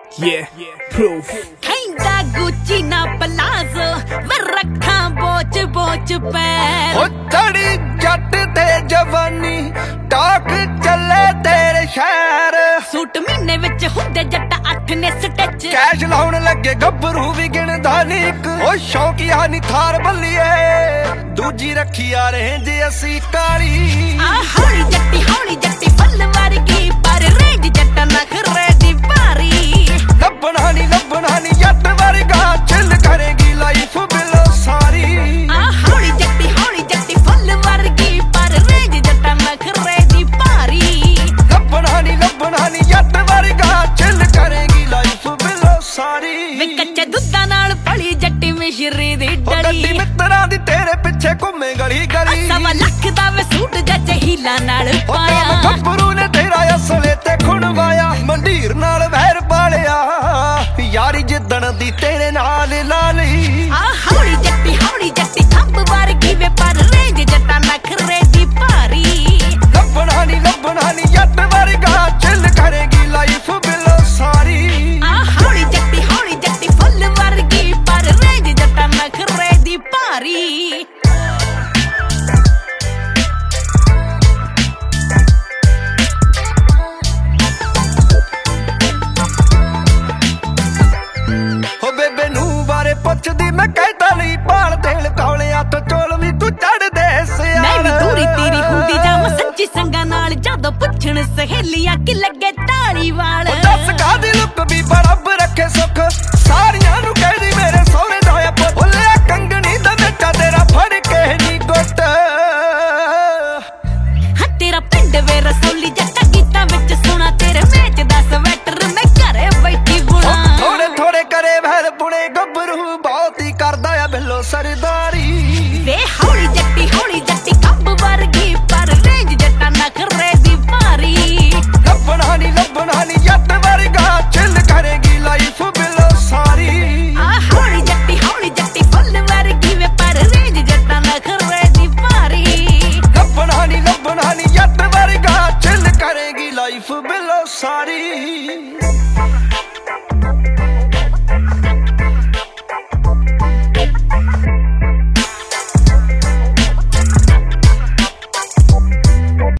Yeah, proof. ਕਹਿੰਦਾ ਗੁੱਚੀ ਨਾ palazzo ਵੇ ਰੱਖਾਂ ਬੋਚ ਬੋਚ ਪੈ ਹੋ ਚੜੀ ਜੱਟ ਤੇ ਜਵਾਨੀ ਟਾਕ ਚੱਲੇ ਤੇਰੇ ਸ਼ਹਿਰ ਸੂਟ ਮਹੀਨੇ ਵਿੱਚ ਹੁੰਦੇ ਜੱਟ 8 ਨੇ ਸਟਿਚ ਕੈਸ਼ ਲਾਉਣ ਲੱਗੇ ਗੱਭਰੂ ਵੀ ਗਿਣਦਾ ਨੀ ਇੱਕ ਉਹ ਸ਼ੌਕੀਆ ਨੀ ਥਾਰ ਬੱਲੀਏ ਦੂਜੀ ਰੱਖੀ ਆ ਰੇਂਜ ਅਸੀਂ ਕਾਲੀ ਆ ਹੌਲੀ ਜੱਟੀ ਫੁੱਲ ਵਰਗੀ ਪਰ ਰੇਂਜ ਜੱਟਾਂ ਨਖਰੇ ਦੀ ਭਾਰੀ ਲੱਭਣਾ ਨੀ ਜੱਟ ਵਰਗਾ ਚਿੱਲ ਕਰੇਗੀ ਲਾਈਫ ਬਿਲੋ ਸਾਰੀ ਆ ਹੌਲੀ ਜੱਟੀ ਫੁੱਲ ਵਰਗੀ ਪਰ ਰੇਂਜ ਜੱਟਾਂ ਨਖਰੇ ਦੀ ਭਾਰੀ ਲੱਭਣਾ ਨੀ ਜੱਟ ਵਰਗਾ ਚਿੱਲ ਕਰੇਗੀ ਲਾਈਫ ਬਿਲੋ ਸਾਰੀ ਵੇ ਕੱਚੇ ਦੁੱਧਾਂ ਨਾਲ ਭਲੀ ਜੱਟੀ ਮਿਸ਼ਰੀ ਦੀ ਗੱਡੀ ਡੜੀ ਮਿੱਤਰਾਂ ਦੀ ਤੇਰੇ ਪਿੱਛੇ ਘੁੰਮੇ ਗਲੀ ਗਲੀ ਸਵਾ ਲੱਖ ਦਾ ਵੇ ਸੂਟ ਜੱਜ ਹੀਲਾ ਨਾਲ ਪਾਇਆ ਗੱਭਰੂ ਨੇ ਤੇਰਾ ਅਸਲੇ ਤੇ ਖੁਣਵਾਇਆ ਮੰਡੀਰ ਨਾਲ ਵਹਿਰ ਪਾਲਿਆ ਯਾਰੀ ਜਿੱਦਣ ਦੀ ਤੇਰੇ ਨਾਲ ਲਾ ਲਈ ਆ ਹੌਲੀ ਜੱਟੀ ਖੰਭ ਵਰਗੀ ਵੇ ਪਰ ਰੇਂਜ ਜੱਟਾਂ ਨਖਰੇ ਦੀ ਭਾਰੀ ਲੱਭਣਾ ਨੀ ਜੱਟ ਵਰਗਾ ਚਿੱਲ ਕਰੇਗੀ ਲਾਈਫ ਬਿਲੋ ਸਾਰੀ ਆ ਹੌਲੀ ਜੱਟੀ ਫੁੱਲ ਵਰਗੀ ਪਰ ਰੇਂਜ ਜੱਟਾਂ ਨਖਰੇ ਦੀ ਭਾਰੀ ਹੋ ਬੇਬੇ ਨੂੰ ਬਾਰੇ ਪੁੱਛਦੀ ਮੈਂ ਕਹਿਤਾ ਲਈ ਭਾਲ ਦੇਲ ਕੌਲਿਆਂ ਤੋਂ ਚੋਲ ਵੀ ਤੂੰ ਚੜਦੇ ਸਿਆਲ ਮੈਂ ਵੀ ਦੂਰੀ ਤੇਰੀ ਹੁੰਦੀ ਜਾਵਾਂ ਸੱਚੀ ਸੰਗਾਂ ਨਾਲ ਜਦੋਂ ਪੁੱਛਣ ਸਹੇਲੀਆਂ ਕਿ ਲੱਗੇ ਢਾਲੀ ਵਾਲ ਦੱਸ ਕਾਦੀ ਲੁੱਕ ਵੀ ਬਰਬ ਰੱਖੇ ਸੁੱਖ ਸਾਰੀਆਂ ਨੂੰ ਕਹਿਦੀ ਮੇਰੇ ਸੋਹਰੇ ਦਾ ਆ ਪੁੱਤ ਲਿਆ ਕੰਗਣੀ ਦਾ ਨੱਚਾ ਤੇਰਾ ਫੜ ਕੇ ਨੀ ਗੁੱਟ ਹਾਂ ਤੇਰਾ ਪਿੰਡ ਵੇ ਰਸੌਲੀ ਜੱਟਾ ਗੀਤਾਂ ਵਿੱਚ ਸੁਣਾ ਤੇਰੇ ਮੈਚ ਦਾ ਸਵੈਟਰ ਮੈਂ ਘਰੇ ਬੈਠੀ ਬੁਣਾ ਥੋੜੇ ਕਰੇ ਵਹਿਰ ਪੁਣੇ ਗੱਭਰੂ ਬਹੁਤ ਹੀ ਕਰਦਾ ਆ ਬਿੱਲੋ ਸਰਦਾਰੀ ਵੇ ਹੌਲੀ ਜੱਟੀ ਖੰਭ ਵਰਗੀ ਪਰ ਰੇਂਜ ਜੱਟਾਂ ਨਖਰੇ ਦੀ ਭਾਰੀ ਲੱਭਣਾ ਨੀ ਜੱਟ ਵਰਗਾ ਚਿੱਲ ਕਰੇਗੀ ਲਾਈਫ ਬਿੱਲੋ ਸਾਰੀ ਆ ਹੌਲੀ ਜੱਟੀ ਫੁੱਲ ਵਰਗੀ ਵੇ ਪਰ ਰੇਂਜ ਜੱਟਾਂ ਨਖਰੇ ਦੀ ਭਾਰੀ ਲੱਭਣਾ ਨੀ ਜੱਟ ਵਰਗਾ ਚਿੱਲ ਕਰੇਗੀ ਲਾਈਫ ਬਿੱਲੋ ਸਾਰੀ